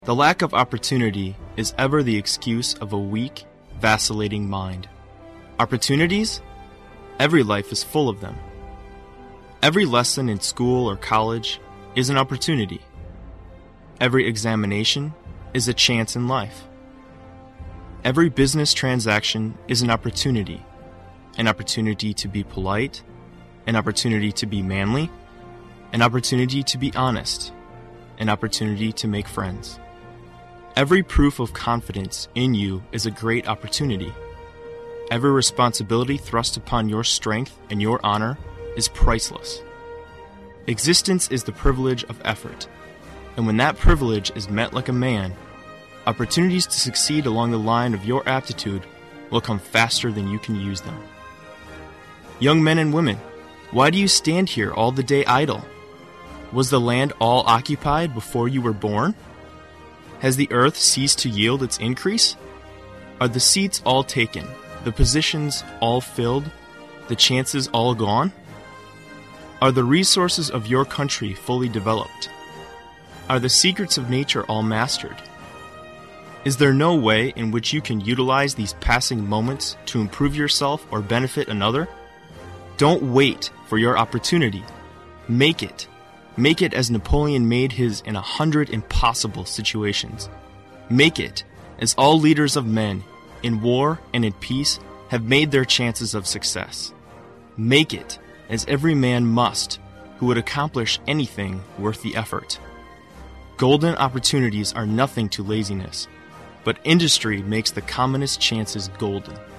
The lack of opportunity is ever the excuse of a weak, vacillating mind. Opportunities? Every life is full of them. Every lesson in school or college is an opportunity. Every examination is a chance in life. Every business transaction is an opportunity to be polite, an opportunity to be manly, an opportunity to be honest, an opportunity to make friends. Every proof of confidence in you is a great opportunity. Every responsibility thrust upon your strength and your honor is priceless. Existence is the privilege of effort, and when that privilege is met like a man, opportunities to succeed along the line of your aptitude will come faster than you can use them. Young men and women, why do you stand here all the day idle? Was the land all occupied before you were born? Has the earth ceased to yield its increase? Are the seats all taken, the positions all filled, the chances all gone? Are the resources of your country fully developed? Are the secrets of nature all mastered? Is there no way in which you can utilize these passing moments to improve yourself or benefit another? Don't wait for your opportunity. Make it. Make it as Napoleon made his in 100 impossible situations. Make it as all leaders of men, in war and in peace, have made their chances of success. Make it as every man must who would accomplish anything worth the effort. Golden opportunities are nothing to laziness, but industry makes the commonest chances golden.